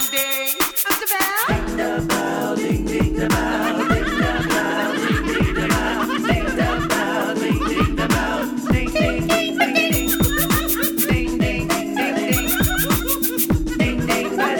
ding of the bell. Ding the bell, ding ding the bell, ding the bell, ding ding the bell, ding the bell, ding ding the bell, ding ding ding ding ding, ding ding ding ding ding, ding ding ba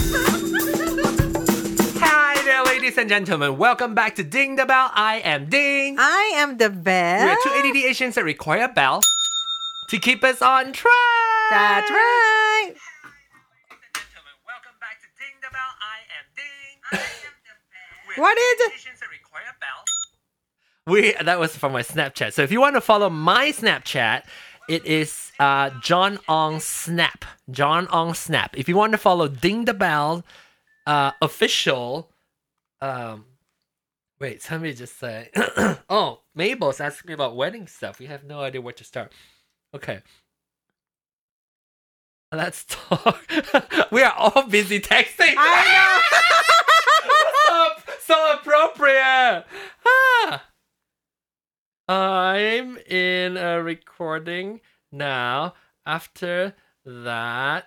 ding. Hi there, ladies and gentlemen. Welcome back to Ding the Bell. I am Ding. I am the bell. We are two ADD Asians that require a bell to keep us on track. That's right. Welcome back to Ding the Bell. I am Ding. What is it? Asians that require a bell. That was from my Snapchat. So if you want to follow my Snapchat, it is John Ong Snap. John Ong Snap. If you want to follow Ding the Bell official, wait, somebody just say. Oh, Mabel's asking me about wedding stuff. We have no idea where to start. Okay. Let's talk. We are all busy texting. I So appropriate. Ah. I'm in a recording now. After that,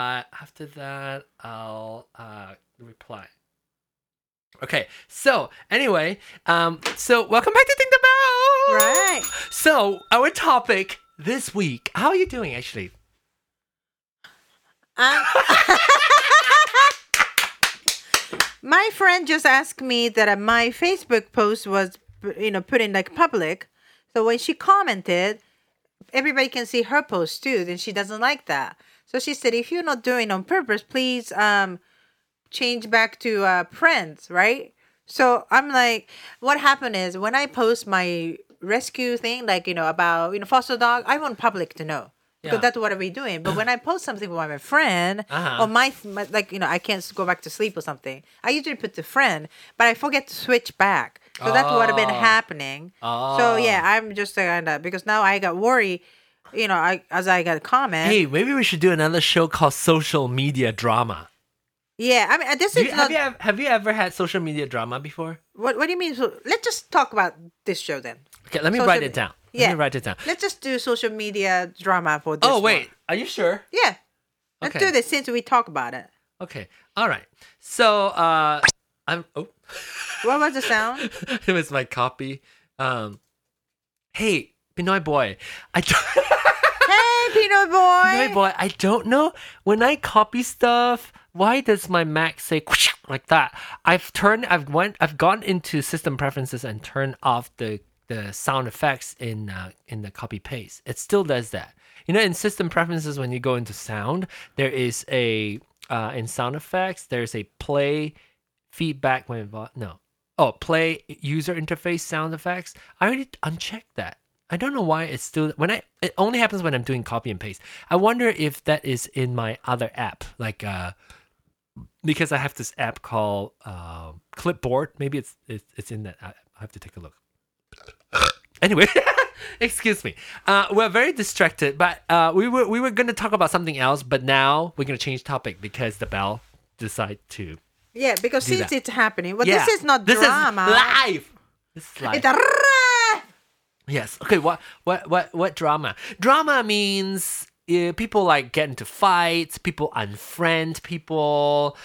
I'll reply. Okay. So anyway, so welcome back to Ding the Bell. Right. So our topic this week. How are you doing, actually? My friend just asked me that my Facebook post was, put in like public. So when she commented, everybody can see her post too. Then she doesn't like that. So she said, if you're not doing it on purpose, please change back to friends, right? So I'm like, what happened is when I post my rescue thing, like, about, foster dog, I want public to know. Because that's what we're doing. But when I post something with my friend, or my I can't go back to sleep or something, I usually put the friend, but I forget to switch back. So that's what has been happening. So yeah, I'm just because now I got worried, as I got a comment. Hey, maybe we should do another show called Social Media Drama. Yeah, I mean, this is not... Have you ever had social media drama before? What do you mean? So let's just talk about this show then. Okay, let me write it down. Let me write it down. Let's just do social media drama for this. Oh, wait. Are you sure? Yeah. Let's do this since we talk about it. Okay. All right. So, I'm... Oh. What was the sound? It was my copy. Hey, Pinoy boy. Hey, Pinoy boy. Pinoy boy, I don't know. When I copy stuff, why does my Mac say like that? I've gone into system preferences and turned off the sound effects in the copy paste. It still does that. In system preferences, when you go into sound, there is a in sound effects, there's a play feedback play user interface sound effects. I already unchecked that. I don't know why it's still it only happens when I'm doing copy and paste. I wonder if that is in my other app, like because I have this app called Clipboard. Maybe it's in that app. I have to take a look. Anyway, excuse me. We're very distracted, but we were going to talk about something else, but now we're going to change topic because the bell decided to. Yeah, because since it's happening, but Yeah. this is not drama. This is live. This is live. It's Yes. Okay. What drama? Drama means people like get into fights. People unfriend people.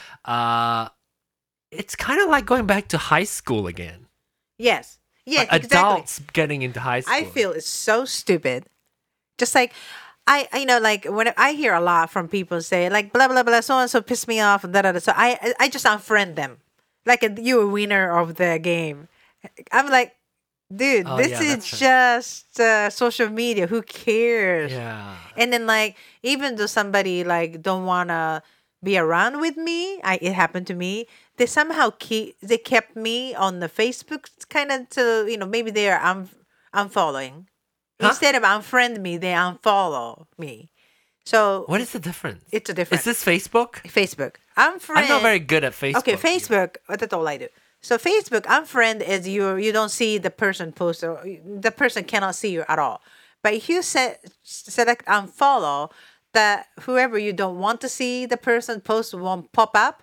It's kind of like going back to high school again. Yes. Yes, Adults exactly. getting into high school. I feel it's so stupid. Just like like when I hear a lot from people say like blah blah blah, so and so pissed me off and da da da. So I just unfriend them, like you a winner of the game. I'm like, dude, this is just social media. Who cares? Yeah. And then like even though somebody like don't wanna be around with me, it happened to me. They somehow kept me on the Facebook kind of to maybe they are unfollowing. Huh? Instead of unfriend me, they unfollow me. So What is the difference? it's a difference. Is this Facebook? Facebook? Unfriend. I'm not very good at Facebook. Okay, Facebook. That's all I do. So Facebook unfriend is you don't see the person post or the person cannot see you at all. But if you select unfollow, that whoever you don't want to see the person post won't pop up.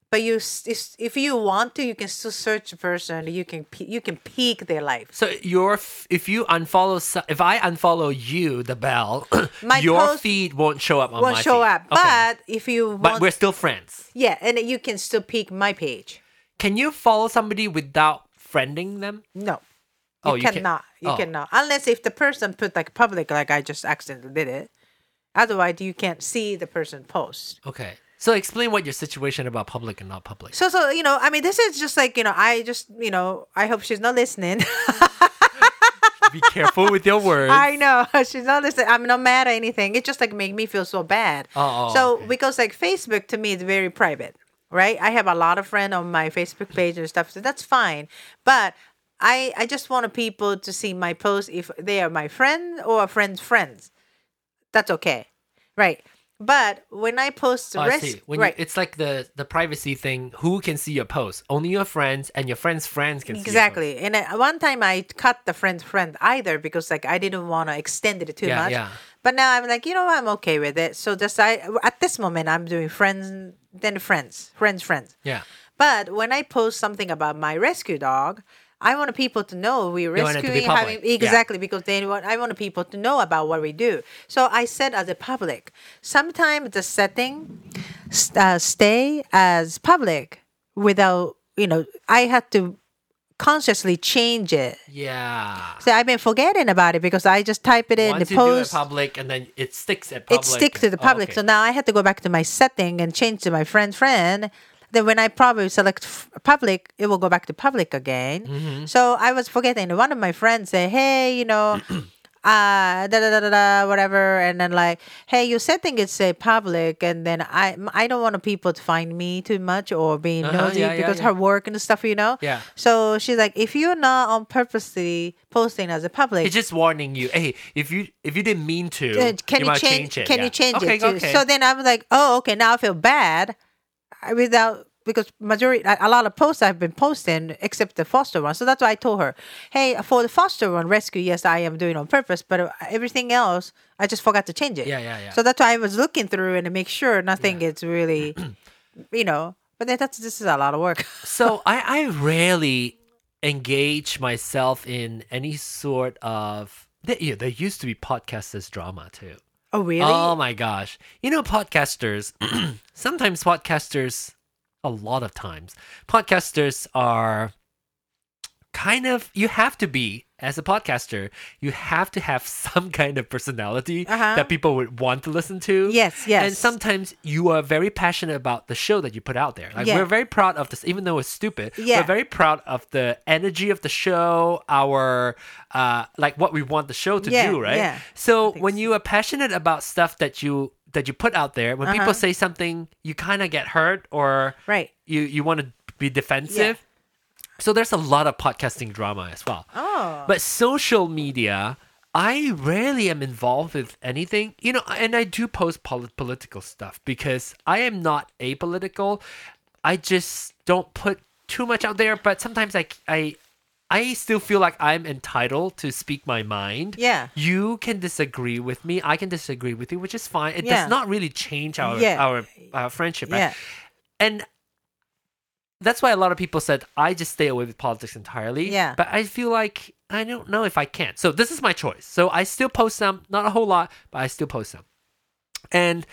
But if you want to, you can still search a person. You can peek their life. So if you if I unfollow you, the Bell, My your post feed won't show up on Won't my show feed. up. Okay. But if you But want, we're still friends. yeah, and you can still peek my page. Can you follow somebody without friending them? No. Oh, You you can- cannot. You oh. cannot. Unless if the person put like public, like I just accidentally did it. Otherwise, you can't see the person post. Okay. So explain what your situation about public and not public. So I mean, this is just like I hope she's not listening. Be careful with your words. I know she's not listening. I'm not mad or anything. It just like make me feel so bad. So okay. because like Facebook to me is very private, right? I have a lot of friends on my Facebook page and stuff, so that's fine. But I just want people to see my posts if they are my friend or friends. That's okay, right? But when I post I see. When right? it's like the privacy thing. Who can see your post? Only your friends and your friends' friends can see. Exactly. And one time I cut the friend either because like I didn't want to extend it too much. Yeah. But now I'm like, I'm okay with it. So at this moment I'm doing friends, then friends. Yeah. But when I post something about my rescue dog, I want people to know we're You want it to be rescuing, public. Yeah. exactly because I want people to know about what we do. So I said as a public. Sometimes the setting stay as public without I had to consciously change it. Yeah. So I've been forgetting about it because I just type it in Once the you do it post. public and then it sticks at public. It sticks to the public. okay. So now I had to go back to my setting and change to my friend. Then when I probably select public, it will go back to public again. Mm-hmm. So I was forgetting. One of my friends said, "Hey, whatever," and then like, "Hey, your setting is say public," and then I don't want people to find me too much or being nosy yeah, because yeah. her work and stuff, Yeah. So she's like, if you're not on purposely posting as a public, It's just warning you. Hey, if you didn't mean to, can you you might change? it. Can Yeah. you change okay, it too? Okay. So then I was like, oh, okay. Now I feel bad because a lot of posts I've been posting except the foster one. So that's why I told her, hey, for the foster one rescue, yes, I am doing on purpose, but everything else I just forgot to change it. Yeah. So that's why I was looking through and to make sure nothing is really, But then this is a lot of work. So I rarely engage myself in any sort of. There used to be podcasters drama too. Oh really? Oh my gosh. Podcasters, sometimes podcasters, a lot of times, podcasters are kind of, you have to be, as a podcaster, you have to have some kind of personality that people would want to listen to. Yes. And sometimes you are very passionate about the show that you put out there. Like Yeah. we're very proud of this, even though it's stupid. Yeah. We're very proud of the energy of the show, our like what we want the show to Yeah, do, right? yeah. So when you are passionate about stuff that you put out there, when people Uh-huh. say something, you kind of get hurt or Right. you want to be defensive. So there's a lot of podcasting drama as well. Oh. But social media, I rarely am involved with anything, and I do post political stuff because I am not apolitical. I just don't put too much out there, but sometimes I still feel like I'm entitled to speak my mind. Yeah. You can disagree with me. I can disagree with you, which is fine. It Yeah. does not really change our friendship. Right? Yeah. And that's why a lot of people said I just stay away with politics entirely. Yeah. But I feel like I don't know if I can. So this is my choice. So I still post some, not a whole lot, but I still post some. And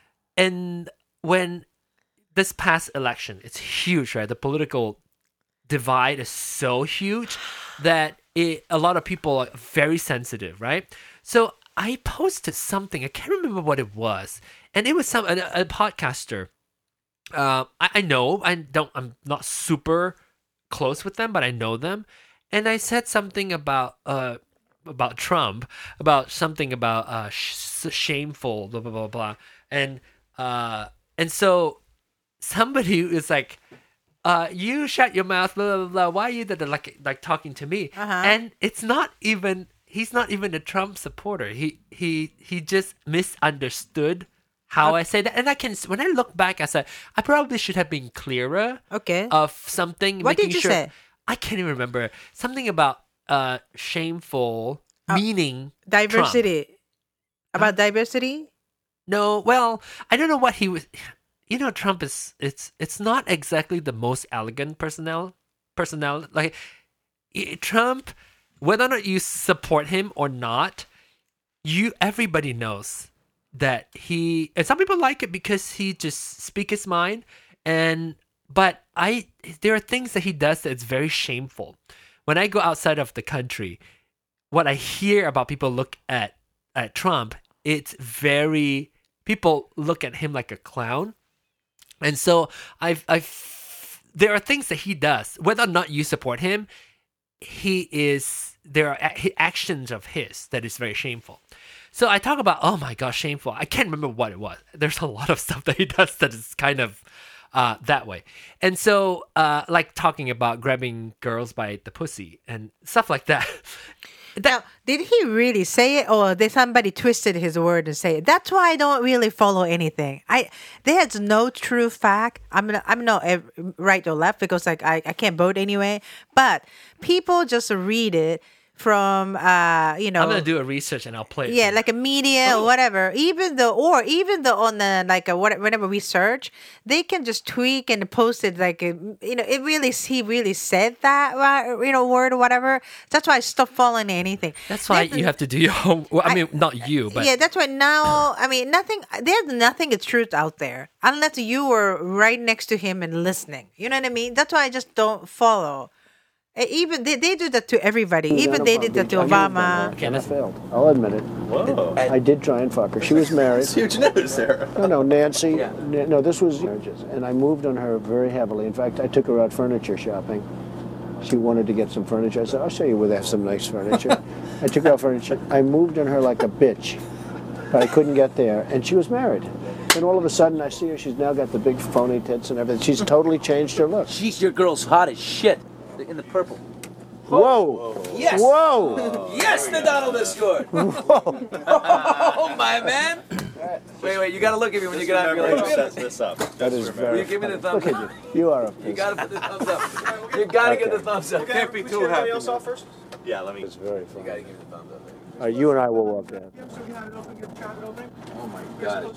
when this past election, it's huge, right? The political divide is so huge that a lot of people are very sensitive, right? So I posted something. I can't remember what it was, and it was a podcaster. I know I'm not super close with them, but I know them, and I said something about Trump, about something about shameful, blah blah blah blah, and so somebody is like, you shut your mouth, blah blah blah. Why are you like talking to me? And it's not even. He's not even a Trump supporter. He just misunderstood how I say that. And when I look back, I said, I probably should have been clearer Okay. of something. What making did you sure, say? I can't even remember. Something about shameful, meaning Diversity. Trump. About diversity? No, well, I don't know what he was. Trump is it's not exactly the most elegant personnel. Like Trump, whether or not you support him or not, everybody knows that and some people like it because he just speak his mind, but there are things that he does that's very shameful. When I go outside of the country, what I hear about people look at Trump, people look at him like a clown. And so there are things that he does, whether or not you support him, there are actions of his that is very shameful. So I talk about, oh my gosh, shameful. I can't remember what it was. There's a lot of stuff that he does that is kind of that way. And so like talking about grabbing girls by the pussy and stuff like that. Now, did he really say it, or did somebody twisted his word and say it? That's why I don't really follow anything. There's no true fact. I'm not right or left because like I can't vote anyway. But people just read it from I'm gonna do a research and I'll play it. Yeah, like a media or whatever. Even though on the whenever we search, they can just tweak and post it like he really said that word or whatever. That's why I stopped following anything. That's why you have to do your homework. Well, I mean, not you, but yeah, that's why now. I mean, there's nothing of truth out there unless you were right next to him and listening. You know what I mean? That's why I just don't follow. Even they do that to everybody. Even they did that to Obama. okay, I failed. I'll admit it. Whoa. I did try and fuck her. She was married. Huge news, Sarah. No, Nancy. No, this was marriages. And I moved on her very heavily. In fact, I took her out furniture shopping. She wanted to get some furniture. I said, I'll show you where they have some nice furniture. I took her out furniture. I moved on her like a bitch. But I couldn't get there. And she was married. And all of a sudden, I see her. She's now got the big phony tits and everything. She's totally changed her look. Jeez, your girl's hot as shit. In the purple. Whoa! Yes! Whoa! Yes, the Donald has scored! Oh, my man! Wait, you gotta look at me when you get out of your Remember, life. set this up. That is Will very you give me the funny. thumbs Look up? at you. You are a You piece. gotta put the thumbs up. You gotta get the thumbs up. Can't be too happy. First? Yeah, let me. It's very You funny. gotta give me the thumbs up. You and I will walk down. Oh my god.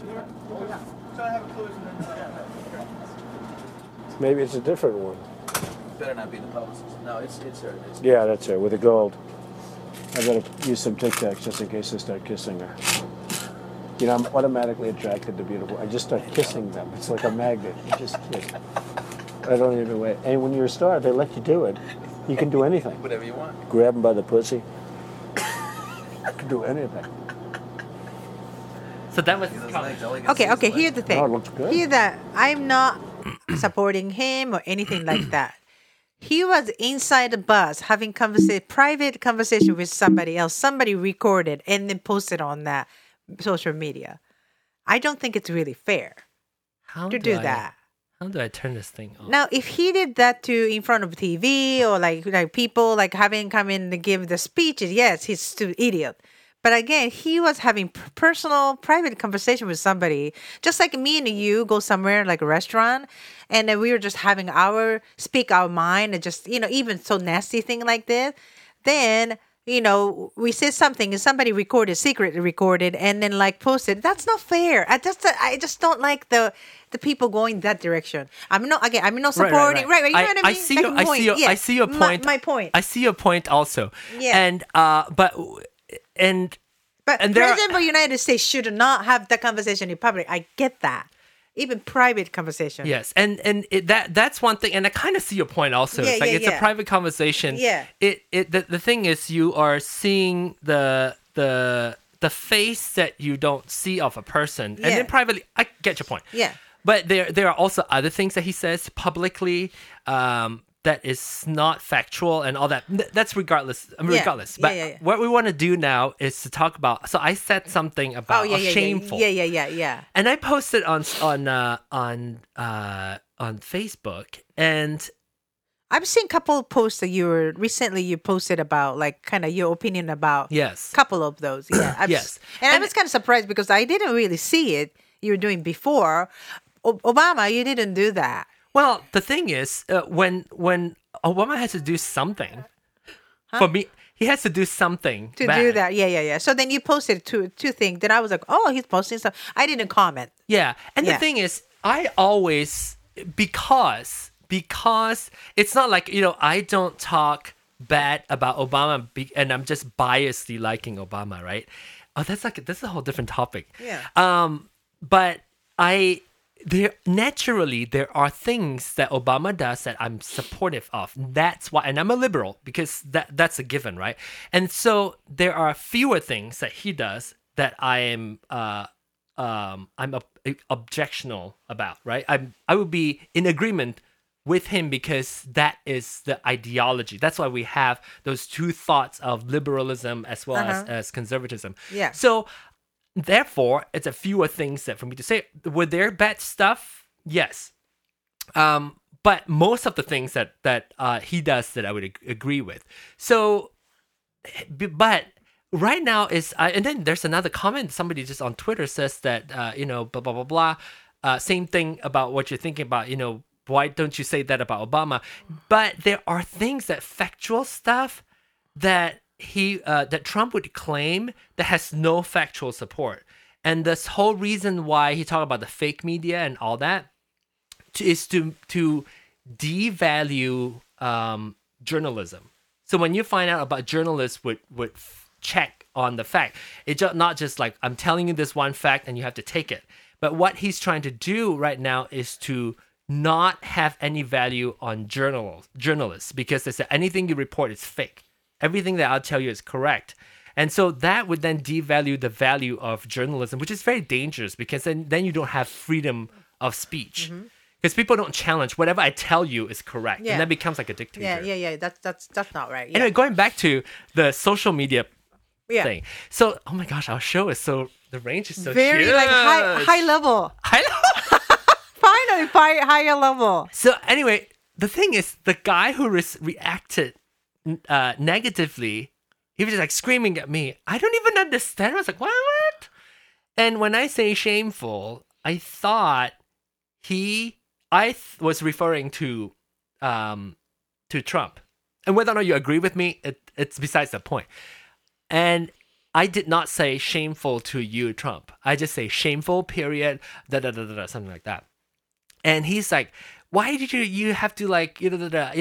Maybe it's a different one. Better not be the publicist. No, it's her. Yeah, that's her, with the gold. I better use some Tic Tacs just in case I start kissing her. I'm automatically attracted to beautiful. I just start kissing them. It's like a magnet. You just kiss. I don't even wait. And when you're a star, they let you do it. You can do anything. Whatever you want. Grab them by the pussy. You can do anything. so that was Okay. Here's the thing. Oh, it looks good. Here's that. I'm not supporting him or anything like that. He was inside the bus having private conversation with somebody else. Somebody recorded and then posted on that social media. I don't think it's really fair to do that. How do I turn this thing off? Now, if he did that in front of TV or like people like having come in to give the speeches, yes, he's still idiot. But again, he was having personal, private conversation with somebody, just like me and you go somewhere like a restaurant, and then we were just having speak our mind, and just even so nasty thing like this. Then we said something and somebody secretly recorded, and then like posted. That's not fair. I just don't like the people going that direction. I'm not supporting. Right. You know what I mean? I see your point. My point. I see your point also. Yeah. And But and President of the United States should not have that conversation in public. I get that. Even private conversation. Yes, and that's one thing, and I kind of see your point also. Yeah, It's like yeah, it's yeah. a private conversation. Yeah. The thing is, you are seeing the face that you don't see of a person, and Yeah. then privately, I get your point. Yeah. But there are also other things that he says publicly that is not factual and all that. That's regardless. Regardless. But Yeah. what we want to do now is to talk about. So I said something about shameful. Yeah. And I posted on Facebook, and I've seen a couple of posts that you posted about, like, kind of your opinion about yes, couple of those. Yeah. Yes. And I And- was kind of surprised because I didn't really see it you were doing before. Obama, you didn't do that. well, the thing is, when Obama has to do something, for me, he has to do something To bad. do that. Yeah. So then you posted two things. Then I was like, oh, he's posting stuff. I didn't comment. Yeah, and Yeah. the thing is, I always because it's not like, I don't talk bad about Obama and I'm just biasly liking Obama, right? Oh, that's a whole different topic. Yeah. But there are things that Obama does that I'm supportive of. That's why, and I'm a liberal because that's a given, right? And so there are fewer things that he does that I am objectional about, right? I would be in agreement with him because that is the ideology. That's why we have those two thoughts of liberalism as well as conservatism. Yeah. So therefore, it's a fewer things that for me to say. Were there bad stuff? Yes. But most of the things that he does that I would agree with. So, but right now and then there's another comment. Somebody just on Twitter says that, blah, blah, blah, blah. Same thing about what you're thinking about, why don't you say that about Obama? But there are things that factual stuff that that Trump would claim that has no factual support. And this whole reason why he talked about the fake media and all that is to devalue journalism. So when you find out about journalists would check on the fact, it's not just like, I'm telling you this one fact and you have to take it. But what he's trying to do right now is to not have any value on journalists because they say anything you report is fake. Everything that I'll tell you is correct. And so that would then devalue the value of journalism, which is very dangerous because then you don't have freedom of speech. Because people don't challenge whatever I tell you is correct. Yeah. And that becomes like a dictator. Yeah. That's not right. Yeah. Anyway, going back to the social media Yeah. thing. So, oh my gosh, our show is the range is so Very huge. like high level. Finally, higher level. So anyway, the thing is, the guy who reacted negatively, he was just like screaming at me. I don't even understand. I was like, what? And when I say shameful, I thought was referring to Trump. And whether or not you agree with me, it's besides the point. And I did not say shameful to you, Trump. I just say shameful, period, something like that. And he's like, why did you have to like, he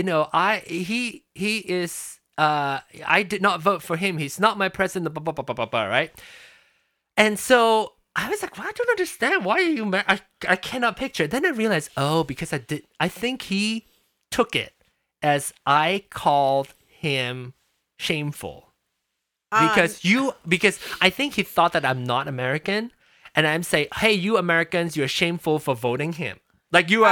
is, I did not vote for him. He's not my president, blah, blah, blah, blah, blah, right? And so I was like, well, I don't understand. Why are you mad? I cannot picture it. Then I realized, because I think he took it as I called him shameful. Because I think he thought that I'm not American, and I'm saying, hey, you Americans, you're shameful for voting him. Like you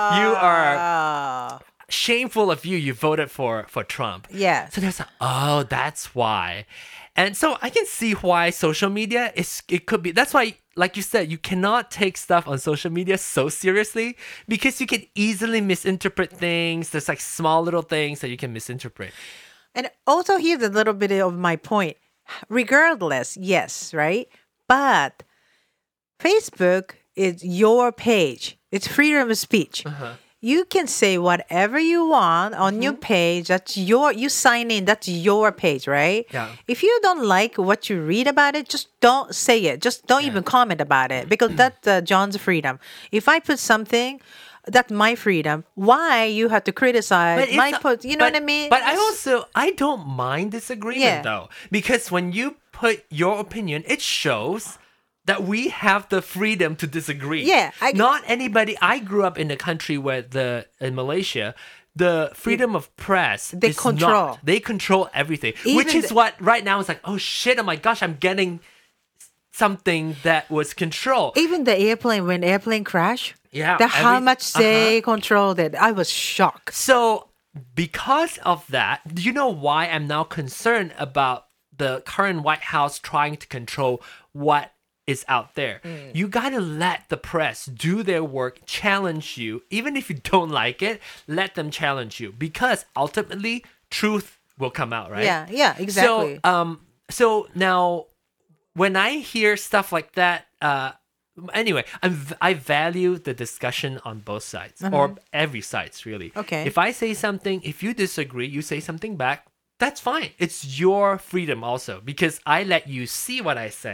are shameful of you voted for Trump. Yeah. So there's that's why. And so I can see why social media it could be. That's why, like you said, you cannot take stuff on social media so seriously because you can easily misinterpret things. There's like small little things that you can misinterpret. And also here's a little bit of my point. Regardless, yes, right? But Facebook is your page. It's freedom of speech. You can say whatever you want on your page. You sign in. That's your page, right? Yeah. If you don't like what you read about it, just don't say it. Just don't even comment about it because that's John's freedom. If I put something, that's my freedom. Why you have to criticize my post? You know what I mean? But I don't mind disagreement though, because when you put your opinion, it shows that we have the freedom to disagree. Yeah, not anybody. I grew up in a country where in Malaysia, the freedom of press they control. They control everything, which is what right now is like. Oh shit! Oh my gosh! I'm getting something that was controlled. Even the airplane, when airplane crash, yeah, how much they controlled it. I was shocked. So because of that, do you know why I'm now concerned about the current White House trying to control what is out there? You gotta let the press do their work, challenge you, even if you don't like it. Let them challenge you because ultimately truth will come out, right? Yeah, exactly. So now, when I hear stuff like that, anyway, I value the discussion on both sides or every sides really. Okay. If I say something, if you disagree, you say something back. That's fine. It's your freedom also because I let you see what I say.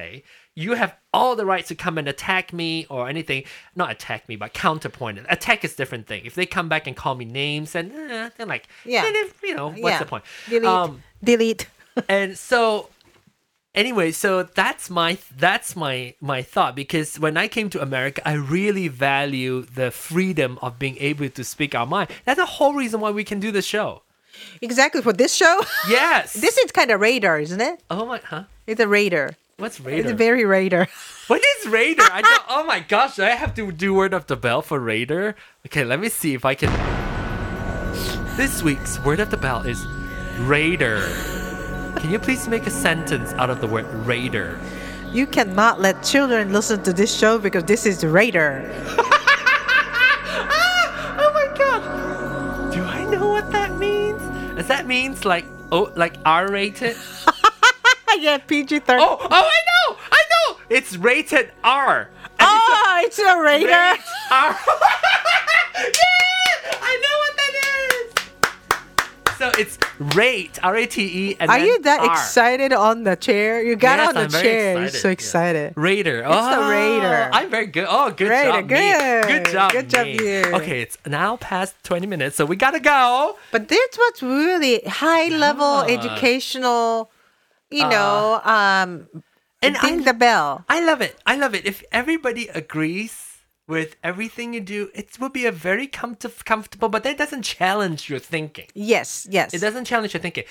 you have all the rights to come and attack me or anything. Not attack me, but counterpoint it. Attack is a different thing. If they come back and call me names, and they're like, Yeah. then what's Yeah. the point? Delete. And so anyway, so that's my thought, because when I came to America, I really value the freedom of being able to speak our mind. That's the whole reason why we can do the show. Exactly for this show. Yes. This is kind of radar, isn't it? Oh my, huh? It's a radar. What's It's Raider? very radar. What is Raider? I don't. Oh my gosh! Do I have to do word of the bell for Raider? Okay, let me see if I can. This week's word of the bell is Raider. Can you please make a sentence out of the word Raider? You cannot let children listen to this show because this is radar. Oh my god! Do I know what that means? Does that means like R-rated? Yeah, PG-13. Oh, I know! It's rated R. And Oh, it's a radar. Rate R. Yeah! I know what that is! So it's rate, R-A-T-E, and Are then you that R. excited on the chair? You got Yes, on the I'm very chair. You're excited, so yeah. excited. Raider. It's the Raider. I'm very good. Oh, good Raider, job, good. me. Good job, Good job, me. you. Okay, it's now past 20 minutes, so we gotta go. But that's what's really high level Yeah. educational, And ding the bell. I love it. I love it. If everybody agrees with everything you do, it will be a very comfortable, but that doesn't challenge your thinking. Yes, yes. It doesn't challenge your thinking.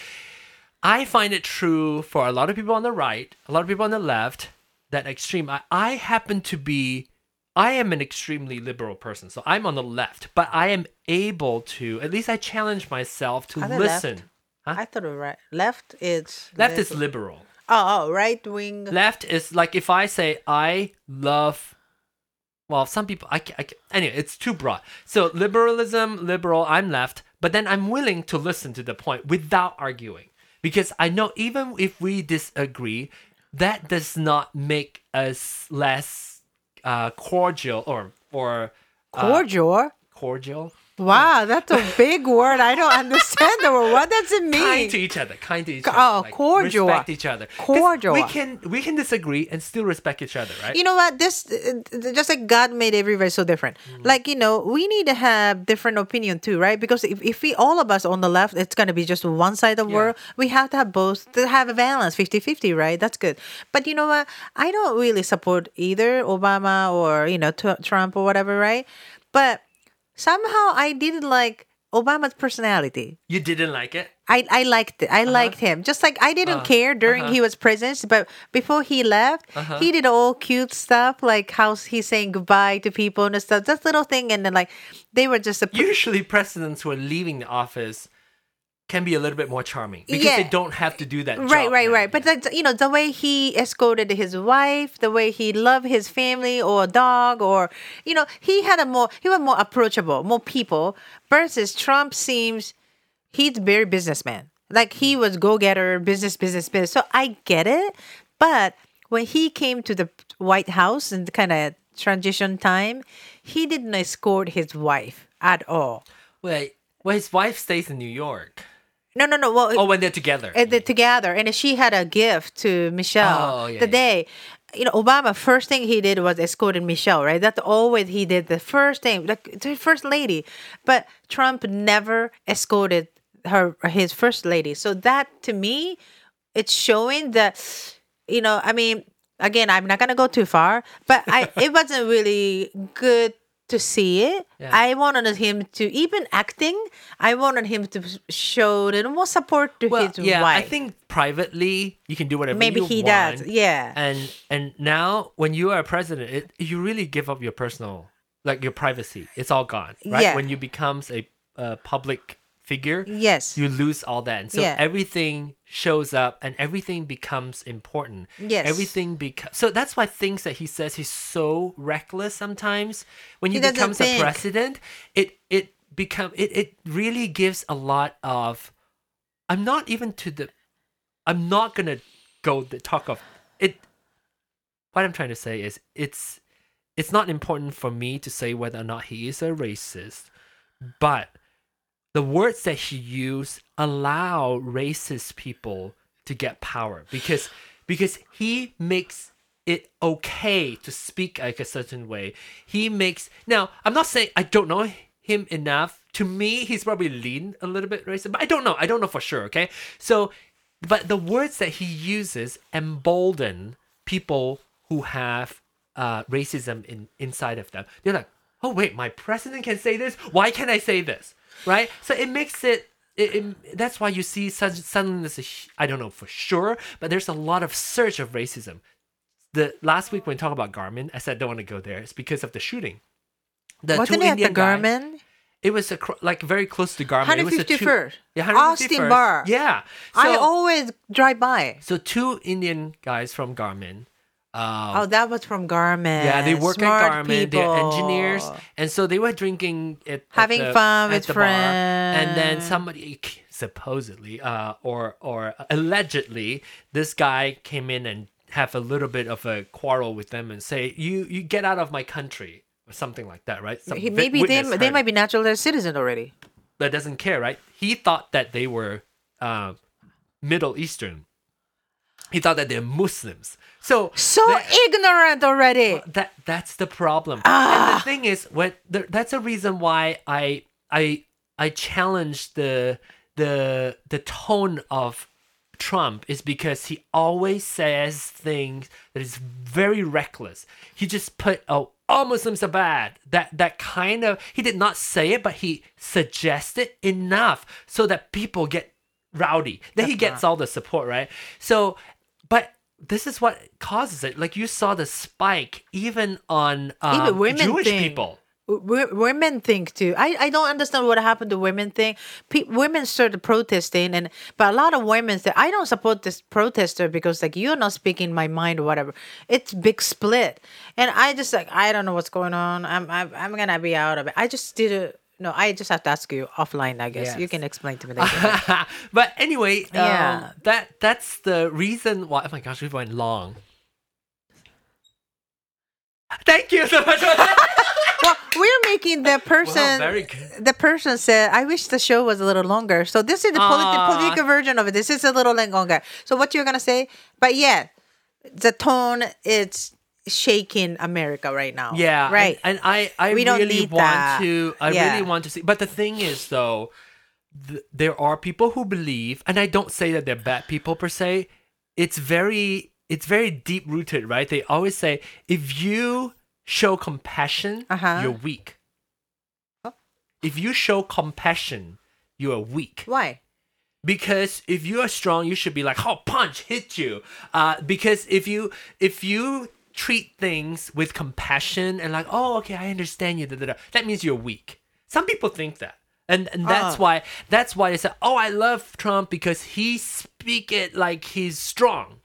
I find it true for a lot of people on the right, a lot of people on the left, that extreme. I happen to be, I am an extremely liberal person, so I'm on the left, but I am able to, at least I challenge myself to Are they listen. left? Huh? I thought it was right. Left is Left is liberal. Oh, right wing. Left is like if I say I love, well, some people, anyway, it's too broad. So liberalism, liberal, I'm left, but then I'm willing to listen to the point without arguing. Because I know even if we disagree, that does not make us less cordial or Cordial. cordial. Wow, that's a big word. I don't understand the word. What does it mean? Kind to each other, kind to each other. Oh, like, cordial. Respect each other. 'Cause Cordial. We can disagree and still respect each other, right? You know what? This just like God made everybody so different. Like, we need to have different opinion too, right? Because if we all of us on the left, it's gonna be just one side of the world. We have to have both to have a balance, 50-50, right? That's good. But you know what? I don't really support either Obama or Trump or whatever, right? But somehow I didn't like Obama's personality. You didn't like it? I liked it. I liked him. Just like I didn't care during he was president, but before he left, he did all cute stuff, like how he's saying goodbye to people and stuff. Just little thing, and then like they were just Usually presidents who are leaving the office can be a little bit more charming because Yeah. they don't have to do that job right. now. But that's, the way he escorted his wife, the way he loved his family or dog, or he was more approachable, more people. Versus Trump seems he's very businessman. Like he was go-getter, business. So I get it, but when he came to the White House in the kind of transition time, he didn't escort his wife at all. Wait, well, his wife stays in New York. No. Well, Oh, when they're together. they're together, and she had a gift to Michelle Oh, yeah, the day. Obama first thing he did was escorted Michelle, right? That's always he did the first thing, like the first lady. But Trump never escorted his first lady. So that to me, it's showing that, I mean, again, I'm not gonna go too far, but it wasn't really good to see it. Yeah. I wanted him to, even acting, I wanted him to show a little more support to his yeah, wife. I think privately you can do whatever Maybe you he want. does, yeah. And now when you are a president, you really give up your personal, like your privacy. It's all gone, right? Yeah. When you becomes a public figure, Yes. you lose all that. And so Yeah. everything shows up and everything becomes important. Yes. Everything so that's why things that he says he's so reckless sometimes. When He you doesn't becomes think. a president, it really gives a lot of I'm not gonna go the talk of it. What I'm trying to say is it's not important for me to say whether or not he is a racist, but the words that he used allow racist people to get power because he makes it okay to speak like a certain way. Now, I'm not saying I don't know him enough. To me, he's probably lean a little bit racist, but I don't know for sure, okay? So, but the words that he uses embolden people who have racism inside of them. They're like, oh wait, my president can say this? Why can't I say this? Right? So it makes it that's why you see suddenly this, I don't know for sure, but there's a lot of surge of racism. The last week when we talked about Garmin, I said I don't want to go there. It's because of the shooting. Wasn't it at the Garmin? It was like very close to Garmin. 151st. Yeah, 151st. Austin Bar. Yeah. I always drive by. So 2 Indian guys from Garmin. That was from Garmin. Yeah, they work Smart at Garmin. people. They're engineers, and so they were drinking it, having fun with the friends, bar, and then somebody supposedly, or allegedly, this guy came in and have a little bit of a quarrel with them and say, "You get out of my country." Or something like that, right? Maybe they might be natural citizen already. That doesn't care, right? He thought that they were Middle Eastern. He thought that they're Muslims. So ignorant already. That's the problem. And the thing is, that's a reason why I challenge the tone of Trump is because he always says things that is very reckless. He just put all Muslims are bad. That kind of, he did not say it, but he suggested enough so that people get rowdy. Then he gets all the support, right? So, but this is what causes it. Like you saw the spike even on even women Jewish think, people. Women think too. I don't understand what happened to women think. Women started protesting, but a lot of women say, I don't support this protester because like you're not speaking my mind or whatever. It's big split, and I just like I don't know what's going on. I'm gonna be out of it. I just did No, I just have to ask you offline. I guess Yes. you can explain to me later. But anyway, Yeah. that's the reason why. Oh my gosh, we went long. Thank you so much for that. Well, we're making the person. very good. The person said, "I wish the show was a little longer." So this is the political version of it. This is a little longer. So what you're gonna say? But yeah, the tone is shaking America right now. Yeah, right. And I We don't really need want that. to. I Yeah. really want to see. But the thing is, though, there are people who believe, and I don't say that they're bad people per se. It's very deep rooted, right? They always say, if you show compassion, you're weak. If you show compassion, you are weak. Why? Because if you are strong, you should be like, oh, punch, hit you. Because if you treat things with compassion and like, oh, okay, I understand you, that means you're weak. Some people think that. And that's why they say, oh, I love Trump because he speak it like he's strong.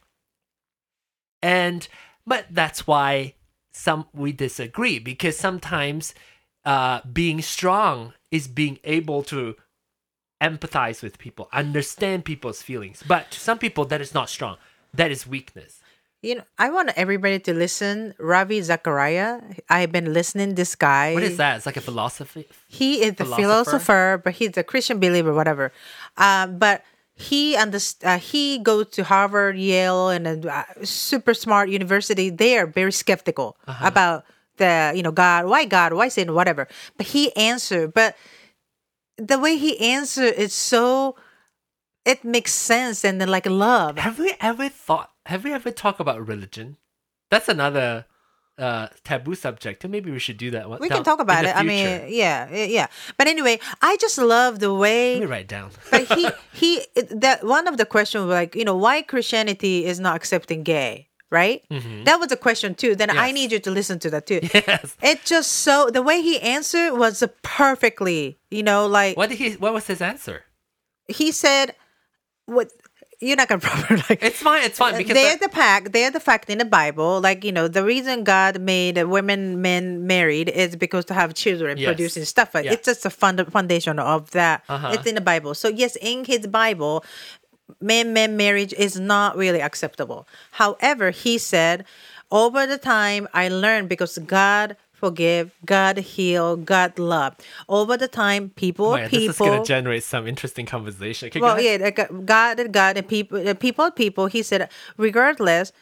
But that's why we disagree, because sometimes being strong is being able to empathize with people, understand people's feelings. But to some people, that is not strong. That is weakness. You know, I want everybody to listen. Ravi Zachariah. I've been listening. This guy. What is that? It's like a philosophy. He is the philosopher, but he's a Christian believer, whatever. But he he goes to Harvard, Yale, and a super smart university. They are very skeptical about God. Why Satan? Whatever. But he answered. But the way he answered is so. It makes sense and then like love. Have we ever talked about religion? That's another taboo subject. And maybe we should do that one. We can talk about it. I mean, yeah. But anyway, I just love the way. Let me write it down. But that one of the questions was like, why Christianity is not accepting gay, right? Mm-hmm. That was a question too. Then I need you to listen to that too. Yes. It just so the way he answered was perfectly, like. What was his answer? He said, "What." You're not gonna properly like. It's fine because they're the fact in the Bible. Like the reason God made men married is because to have children, producing stuff. Like it's just a foundation of that. It's in the Bible. So yes, in his Bible, men marriage is not really acceptable. However, he said, over the time I learned because God forgive, God heal, God love. Over the time, people. This is going to generate some interesting conversation. Okay, God and people. He said, regardless,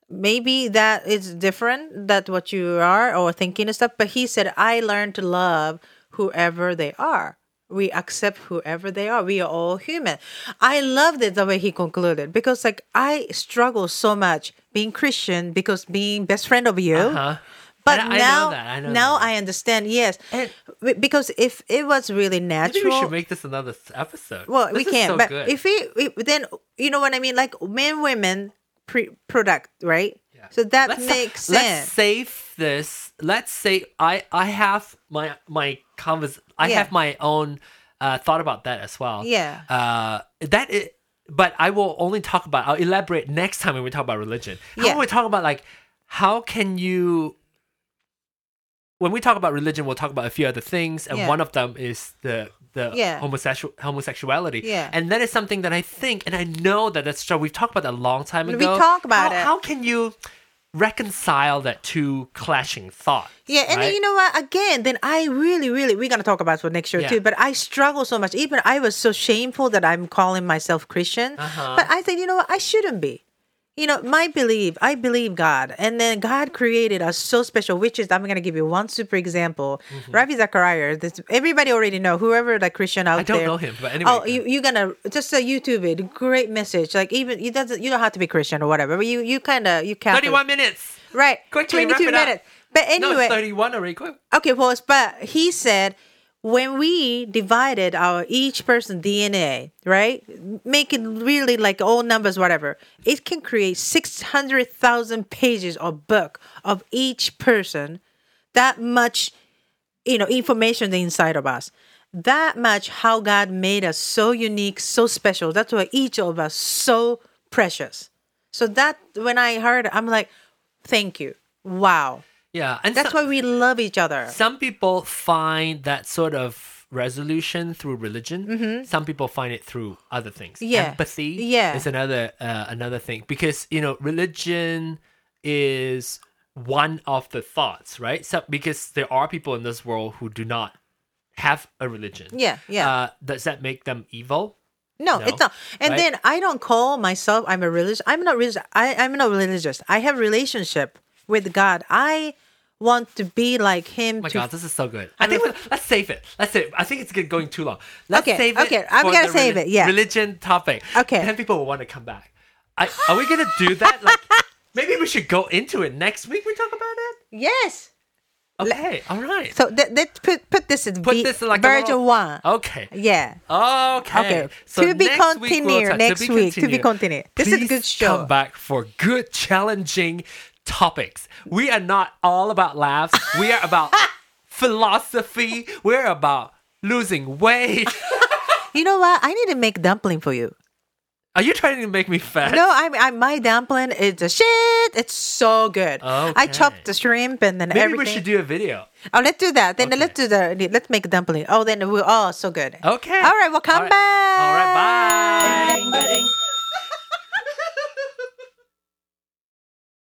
maybe that is different that what you are or thinking and stuff. But he said, I learned to love whoever they are. We accept whoever they are. We are all human. I loved it the way he concluded because like I struggle so much being Christian because being best friend of you. But I know now, that, I know now that. I understand. Yes, And- because if it was really natural, Maybe we should make this another episode. well, This we is can. so But good. if we then you know what I mean, like men, women, product, right? Yeah. So that Let's- makes Let's sense. save this. Let's say I have my I Yeah. have my own thought about that as well. Yeah. But I will only talk about. I'll elaborate next time when we talk about religion. How Yeah. when we talk about like how can you. When we talk about religion, we'll talk about a few other things, and Yeah. one of them is the Yeah. homosexuality. Yeah. And that is something that I think, and I know that that's true. We've talked about that a long time We ago. talk about it. How can you reconcile that two clashing thoughts? Yeah, and then right? you know what? Again, then I really, we're gonna talk about it for next year Yeah. too. But I struggle so much. Even I was so shameful that I'm calling myself Christian. But I said, you know what? I shouldn't be. You know, I believe God, and then God created us so special. Which is, I'm gonna give you one super example. Ravi Zachariah. Everybody already know. Whoever the Christian out I there. don't know him, but anyway. Oh, you're gonna just YouTube it. Great message. Like even you don't have to be Christian or whatever. But you Catholic. 31 minutes. Right. Quickly, wrap 22 it up. minutes. But No, anyway. it's 31 already. Quick. Okay, well, but he said when we divided our each person DNA, right, make it really like all numbers, whatever, it can create 600,000 pages of book of each person. That much, information inside of us. That much how God made us so unique, so special. That's why each of us so precious. So that when I heard it, I'm like, thank you. Wow. Yeah, and That's why we love each other. some people find that sort of resolution through religion. Some people find it through other things. Mm-hmm. Yeah. Empathy Yeah. is another thing because religion is one of the thoughts, right? So because there are people in this world who do not have a religion. Yeah, yeah. Does that make them evil? No, No, it's not. And right? then I don't call myself I'm a religious. I'm not religious. I'm not religious. I have relationship with God. I want to be like Him. Oh my to God, this is so good. I think let's save it. Let's save it. I think it's going too long. Let's Okay, save it. okay, I'm for gonna the save it, yeah. Religion topic. Okay. Then people will want to come back. Are we gonna do that? Like, maybe we should go into it next week. We talk about it. Yes. Okay. All right. So let's put this in This in like a version little- one. Okay. Yeah. Okay. Okay. So To be next week we'll continued. talk- Next week. To be continued. continued. This is a Please good show. Come back for good, challenging topics. We are not all about laughs. We are about philosophy. We're about losing weight. You know what? I need to make dumpling for you. Are you trying to make me fat? No, my dumpling is a shit. It's so good. I Okay. chopped the shrimp and then Maybe everything. we should do a video. Oh, let's do that. Then Okay. let's make a dumpling. Oh, then we're all so good. Okay. All right, well, come All right. back. All right, bye.